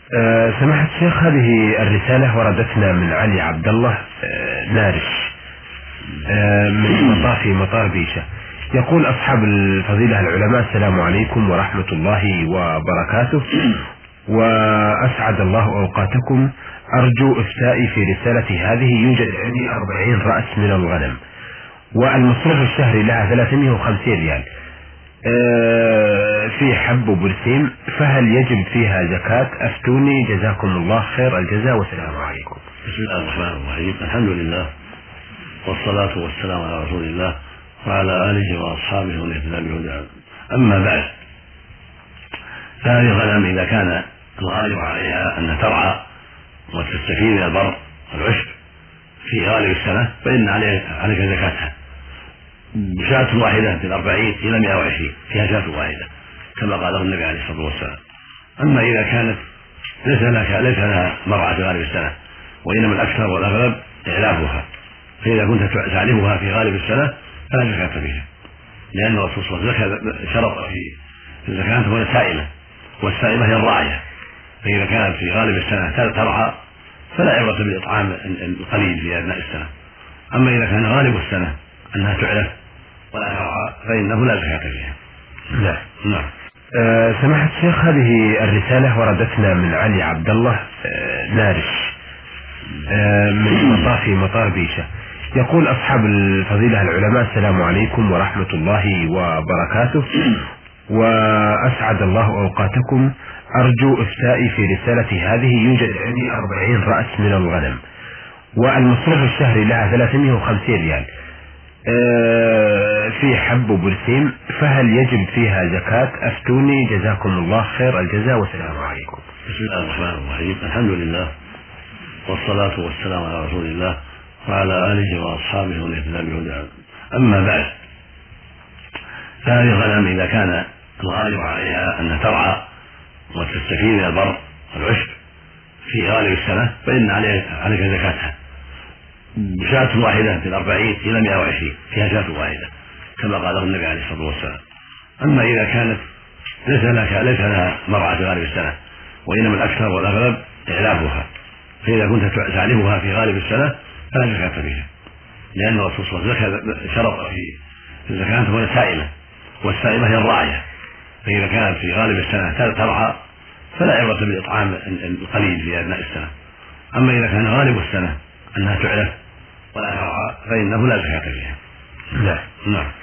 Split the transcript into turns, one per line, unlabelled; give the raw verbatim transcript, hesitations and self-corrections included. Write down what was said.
أه سماحة الشيخ، هذه الرسالة وردتنا من علي عبد الله أه نارش أه من مطار مطار بيشة. يقول: أصحاب الفضيلة العلماء، السلام عليكم ورحمة الله وبركاته، وأسعد الله أوقاتكم. أرجو إفتائي في رسالتي هذه. يوجد عندي أربعين رأس من الغنم، والمصروف الشهري لها ثلاثمائة وخمسين ريال أه في حب وبرسيم، فهل يجب فيها زكاة؟ أفتوني جزاكم الله خير الجزاء، والسلام عليكم.
بسم الله الرحمن الرحيم. الحمد لله والصلاة والسلام على رسول الله وعلى آله وأصحابه ومن اهتدى بهداه. أما بعد، فهذه الغنم إذا كان الغالب عليها أنها ترعى وتستفيد من البر والعشب في غالب السنة، فإن عليك زكاتها بشاة واحدة من أربعين إلى مائة وعشرين، فيها شاة واحدة كما قاله النبي عليه الصلاة والسلام. أما إذا كانت ليس لها ليس لها مرعى في غالب السنة، وإنما الأكثر والأغلب إعلافها، فإذا كنت تعلفها في غالب السنة فلا زكاة فيها، لأن الرسول صلى الله عليه وسلم شرط في الزكاة تكون سائمة، والسائمة هي الراعية، فإذا كانت في غالب السنة ترعى فلا عبرة بالإطعام القليل في أثناء السنة. أما إذا كان غالب السنة أنها تعلف ولا ترعى فإنه لا زكاة فيها.
نعم.
نعم.
أه سماحة الشيخ، هذه الرسالة وردتنا من علي عبد الله أه نارش أه من مطار مطار بيشة. يقول: أصحاب الفضيلة العلماء، السلام عليكم ورحمة الله وبركاته، وأسعد الله أوقاتكم. أرجو إفتائي في رسالتي هذه. يوجد عندي أربعين رأس من الغنم، والمصروف الشهري لها ثلاثمائة وخمسين ريال أه في حب وبرسيم، فهل يجب فيها زكاة؟ أفتوني جزاكم الله خير الجزاء، والسلام عليكم.
بسم الله الرحمن الرحيم. الحمد لله والصلاة والسلام على رسول الله وعلى آله وأصحابه ومن اهتدى بهداه. أما بعد، فهذه الغنم إذا كان الغالب عليها أنها ترعى وتستفيد من البر والعشب في غالب السنة، فإن عليك زكاتها بشاة واحدة من أربعين إلى مائة وعشرين، فيها شاة واحدة كما قاله النبي عليه الصلاة والسلام. أما إذا كانت ليس لها ليس لها مرعى في غالب السنة، وإنما الأكثر والأغلب إعلافها، فإذا كنت تعلفها في غالب السنة فلا زكاة فيها، لأن الرسول صلى الله عليه وسلم شرط في الزكاة تكون سائمة، والسائمة هي الراعية، فإذا كانت في غالب السنة ترعى فلا عبرة بالإطعام القليل في أثناء السنة. أما إذا كان غالب السنة أنها تعلف ولا ترعى فإنه لا زكاة فيها.
نعم.
نعم.